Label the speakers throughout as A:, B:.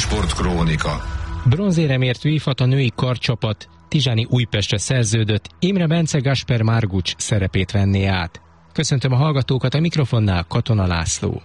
A: Sportkrónika.
B: Bronzéremért vívhat a női karcsapat, Tizsani Újpestre szerződött, Imre Bence Gasper Margucs szerepét venné át. Köszöntöm a hallgatókat, a mikrofonnál Katona László.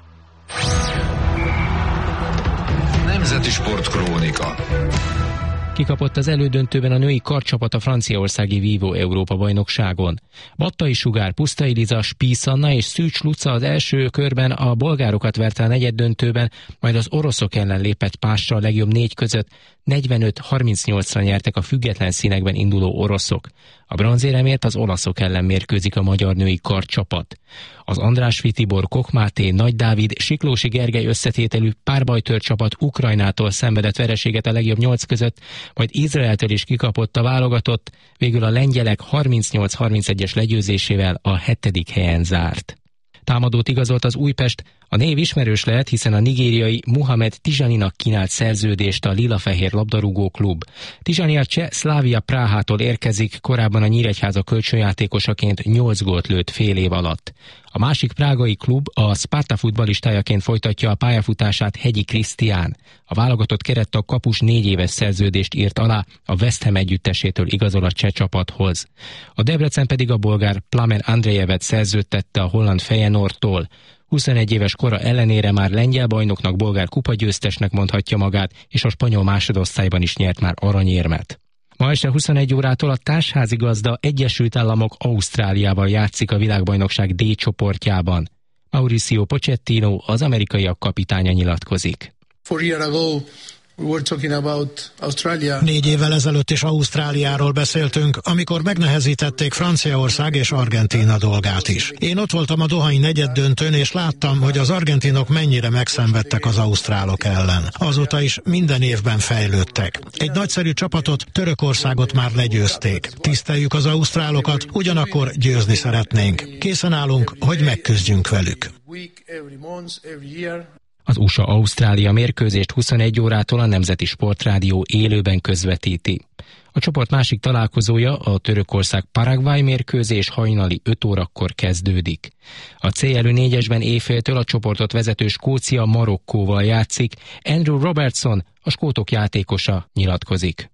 A: Nemzeti Sportkrónika.
B: Kikapott az elődöntőben a női karcsapat a franciaországi Vívó Európa-bajnokságon. Battai Sugár, Pusztai Liza, Spies Anna és Szűcs Luca az első körben a bolgárokat verte a negyeddöntőben, majd az oroszok ellen lépett pásra a legjobb 4 között, 45-38-ra nyertek a független színekben induló oroszok. A bronzéremért az olaszok ellen mérkőzik a magyar női karcsapat. Az Andrásfi Tibor, Koch Máté, Nagy Dávid, Siklósi Gergely összetételű párbajtőr csapat Ukrajnától szenvedett vereséget a legjobb 8 között, majd Izraeltől is kikapott a válogatott, végül a lengyelek 38-31-es legyőzésével a 7. helyen zárt. Támadót igazolt az Újpest, a név ismerős lehet, hiszen a nigériai Muhammad Tizsaninak kínált szerződést a Lila-Fehér labdarúgó klub. Tizsani a cseh Slavia Prahától érkezik, korábban a Nyíregyháza kölcsönjátékosaként 8 gólt lőtt fél év alatt. A másik prágai klub a Sparta futballistájaként folytatja a pályafutását Hegyi Krisztián. A válogatott kerettag kapus 4 éves szerződést írt alá, a West Ham együttesétől igazol a cseh csapathoz. A Debrecen pedig a bolgár Plamen Andrejevet szerződtette a holland Feyenoordtól. 21 éves kora ellenére már lengyel bajnoknak, bolgár kupagyőztesnek mondhatja magát, és a spanyol másodosztályban is nyert már aranyérmet. Ma este 21 órától a társházigazda Egyesült Államok Ausztráliával játszik a világbajnokság D csoportjában. Mauricio Pochettino, az amerikaiak kapitánya nyilatkozik.
C: 4 évvel ezelőtt is Ausztráliáról beszéltünk, amikor megnehezítették Franciaország és Argentína dolgát is. Én ott voltam a dohai negyeddöntőn, és láttam, hogy az argentinok mennyire megszenvedtek az ausztrálok ellen. Azóta is minden évben fejlődtek. Egy nagyszerű csapatot, Törökországot már legyőzték. Tiszteljük az ausztrálokat, ugyanakkor győzni szeretnénk. Készen állunk, hogy megküzdjünk velük.
B: Az USA-Ausztrália mérkőzést 21 órától a Nemzeti Sportrádió élőben közvetíti. A csoport másik találkozója, a Törökország-Paraguay mérkőzés hajnali 5 órakor kezdődik. A C elő 4-esben éjféltől a csoportot vezető Skócia Marokkóval játszik. Andrew Robertson, a skótok játékosa nyilatkozik.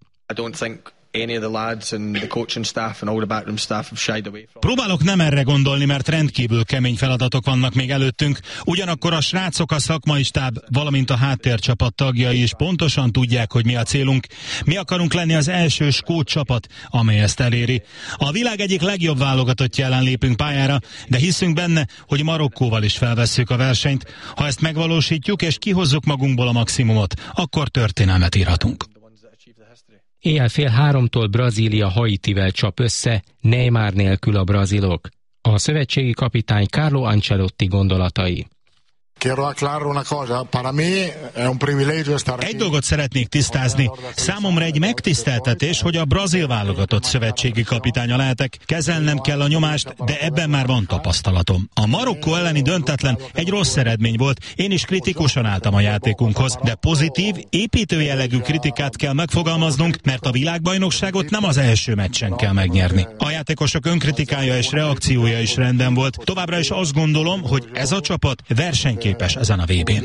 D: Próbálok nem erre gondolni, mert rendkívül kemény feladatok vannak még előttünk. Ugyanakkor a srácok, a szakmai stáb, valamint a háttércsapat tagjai is pontosan tudják, hogy mi a célunk. Mi akarunk lenni az első skót csapat, amely ezt eléri. A világ egyik legjobb válogatottja ellen lépünk pályára, de hiszünk benne, hogy Marokkóval is felvesszük a versenyt. Ha ezt megvalósítjuk és kihozzuk magunkból a maximumot, akkor történelmet írhatunk.
B: Éjjel 2:30 Brazília Haitivel csap össze, Neymar nélkül a brazilok. A szövetségi kapitány Carlo Ancelotti gondolatai.
D: Egy dolgot szeretnék tisztázni. Számomra egy megtiszteltetés, hogy a brazil válogatott szövetségi kapitánya lehetek. Kezelnem kell a nyomást, de ebben már van tapasztalatom. A Marokkó elleni döntetlen egy rossz eredmény volt. Én is kritikusan álltam a játékunkhoz, de pozitív, építő jellegű kritikát kell megfogalmaznunk, mert a világbajnokságot nem az első meccsen kell megnyerni. A játékosok önkritikája és reakciója is rendben volt. Továbbra is azt gondolom, hogy ez a csapat versenyképes ezen a VB-n.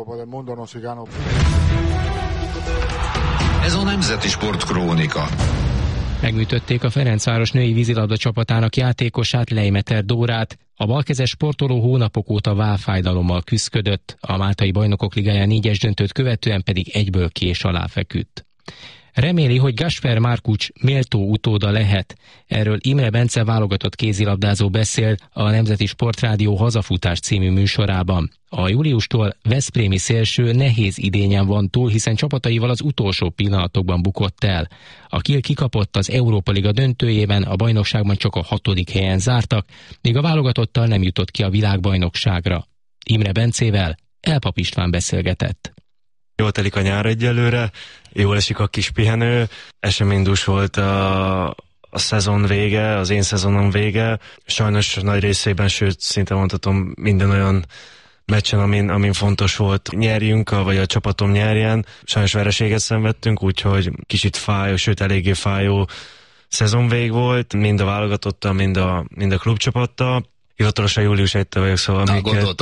A: Ez a Nemzeti Sportkrónika.
B: Megműtötték a Ferencváros női vízilabda csapatának játékosát, Leimeter Dórát. A balkezes sportoló hónapok óta válfájdalommal küszködött, a Máltai Bajnokok Ligáján 4-es döntőt követően pedig egyből kés alá feküdt. Reméli, hogy Gasper Margucs méltó utóda lehet. Erről Imre Bence válogatott kézilabdázó beszél a Nemzeti Sportrádió Hazafutás című műsorában. A júliustól veszprémi szélső nehéz idényen van túl, hiszen csapataival az utolsó pillanatokban bukott el. A Kiel kikapott az Európa Liga döntőjében, a bajnokságban csak a 6. helyen zártak, míg a válogatottal nem jutott ki a világbajnokságra. Imre Bencével Elpap István beszélgetett.
E: Jól telik a nyár egyelőre, jól esik a kis pihenő, eseménydús volt a szezon vége, az én szezonom vége. Sajnos nagy részében, sőt szinte mondhatom minden olyan meccsen, amin fontos volt nyerjünk, vagy a csapatom nyerjen. Sajnos vereséget szenvedtünk, úgyhogy kicsit fájó, sőt eléggé fájó szezonvég volt, mind a válogatottal, mind a klubcsapattal. hivatalosan július 1-től vagyok, szóval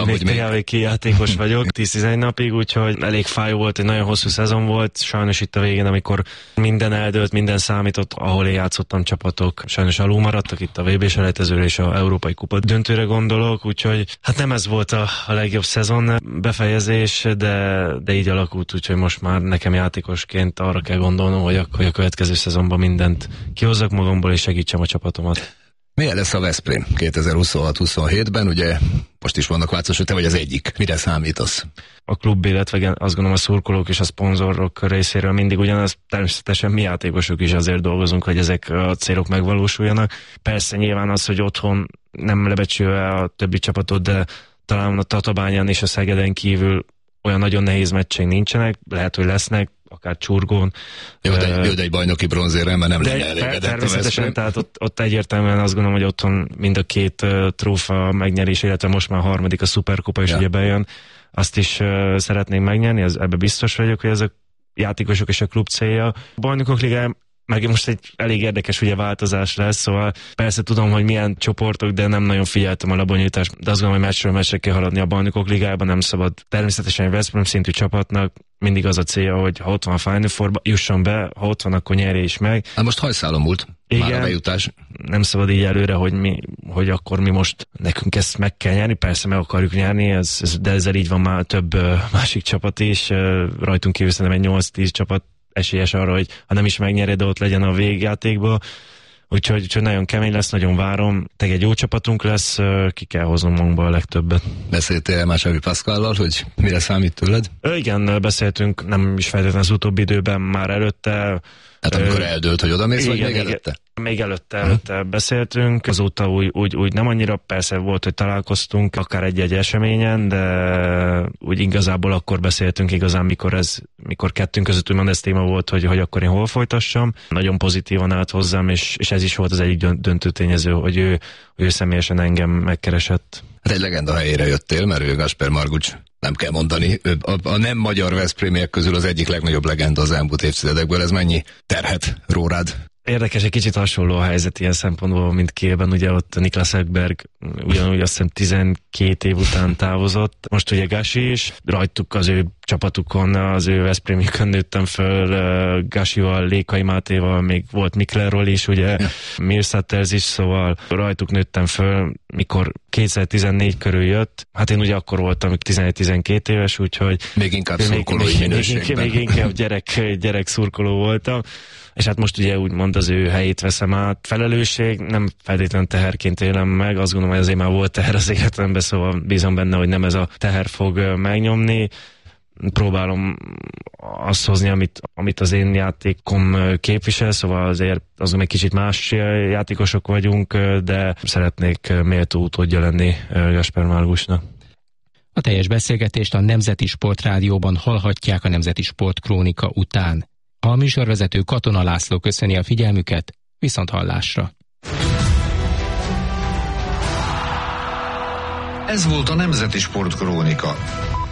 E: még játékos vagyok 10-11 napig, úgyhogy elég fájó volt, egy nagyon hosszú szezon volt, sajnos itt a végén, amikor minden eldőlt, minden számított, ahol én játszottam csapatok, sajnos alul maradtak, itt a VB-selejtezőre és a Európai Kupa döntőre gondolok, úgyhogy hát nem ez volt a legjobb szezon befejezés, de így alakult, úgyhogy most már nekem játékosként arra kell gondolnom, hogy a következő szezonban mindent kihozzak magamból és segítsem a csapatomat.
F: Milyen lesz a Veszprém 2026-27-ben? Ugye most is vannak változás, hogy te vagy az egyik. Mire számítasz?
E: A klub, illetve azt gondolom a szurkolók és a szponzorok részéről mindig ugyanaz. Természetesen mi játékosok is azért dolgozunk, hogy ezek a célok megvalósuljanak. Persze nyilván az, hogy otthon nem lebecsülve a többi csapatot, de talán a Tatabányán és a Szegeden kívül olyan nagyon nehéz meccseink nincsenek, lehet, hogy lesznek, akár Csurgón.
F: Jó, de egy bajnoki bronzérem, mert nem lenne elégedett.
E: Természetesen, tehát ott egyértelműen azt gondolom, hogy otthon mind a két trófa megnyerés, illetve most már a harmadik a szuperkupa is ugye bejön. Azt is szeretnénk megnyerni, ebbe biztos vagyok, hogy ez a játékosok és a klub célja. A Bajnokok Ligája meg most egy elég érdekes ugye változás lesz, szóval persze tudom, hogy milyen csoportok, de nem nagyon figyeltem a lebonyolítást, de azt gondolom, hogy meccsről meccsre kell haladni a Bajnokok Ligájában, nem szabad. Természetesen egy Veszprém szintű csapatnak mindig az a célja, hogy ha ott van a Final Fourba, jusson be, ha ott van, akkor nyerje is meg.
F: Hát most hajszálon múlt.
E: Igen,
F: már a bejutás.
E: Nem szabad így előre, hogy akkor mi most nekünk ezt meg kell nyerni, persze meg akarjuk nyerni, de ezzel így van már több másik csapat is, rajtunk kívül szerintem egy 8-10 csapat esélyes arra, hogy ha nem is megnyered, de ott legyen a végjátékban. Úgyhogy nagyon kemény lesz, nagyon várom. Egy jó csapatunk lesz, ki kell hoznom magunkba a legtöbbet.
F: Beszéltél Másávi Pascallal, hogy mire számít tőled?
E: Igen, beszéltünk, nem is feltétlenül az utóbbi időben, már előtte.
F: Hát amikor eldőlt, hogy odamész, vagy még előtte?
E: Még előtte beszéltünk, azóta úgy nem annyira, persze volt, hogy találkoztunk, akár egy-egy eseményen, de úgy igazából akkor beszéltünk igazán, mikor kettőnk között úgymond ez téma volt, hogy akkor én hol folytassam. Nagyon pozitívan állt hozzám, és ez is volt az egyik döntő tényező, hogy ő személyesen engem megkeresett.
F: Hát egy legenda helyére jöttél, mert ő Gasper Margucs, nem kell mondani, a nem magyar veszprémiek közül az egyik legnagyobb legenda az elmúlt évtizedekből. Ez mennyi terhet ró rád?
E: Érdekes, egy kicsit hasonló a helyzet ilyen szempontból, mint Kielben, ugye ott Niklas Ekberg ugyanúgy azt hiszem 12 év után távozott. Most ugye Gasi is, rajtuk az ő csapatukon, az ő veszprémjükön nőttem föl, Gasival, Lékai Mátéval, még volt Miklerról is, ugye, Mirsatters is, szóval rajtuk nőttem föl, mikor 2014 körül jött, hát én ugye akkor voltam 11-12 éves, úgyhogy
F: még inkább szurkolói minőségben.
E: Még inkább gyerek szurkoló voltam. És hát most ugye úgymond az ő helyét veszem át. Felelősség, nem feltétlenül teherként élem meg, azt gondolom, hogy azért már volt teher az életemben, szóval bízom benne, hogy nem ez a teher fog megnyomni. Próbálom azt hozni, amit az én játékom képvisel, szóval azért azon egy kicsit más játékosok vagyunk, de szeretnék méltó utódja lenni Gasper Margucsnak.
B: A teljes beszélgetést a Nemzeti Sport Rádióban hallhatják a Nemzeti Sport Krónika után. A műsorvezető Katona László köszöni a figyelmüket, viszont hallásra.
A: Ez volt a Nemzeti Sport Krónika.